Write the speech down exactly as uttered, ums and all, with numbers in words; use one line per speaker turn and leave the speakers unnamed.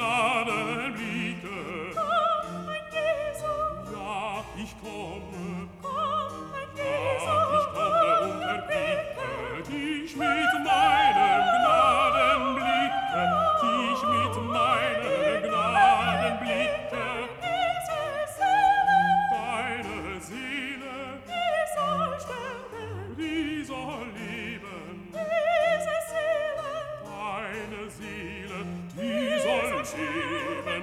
Gnadenblicke.
Komm, mein Jesus.
Ja, ich komme.
Komm, mein
Ja,
Jesus.
ich komme und erblicke dich mit meinem Gnadenblicke, dich mit meinem Gnadenblicke.
Diese Seele,
Deine Seele,
die soll sterben.
die soll leben.
Diese Seele,
Deine Seele, die soll leben.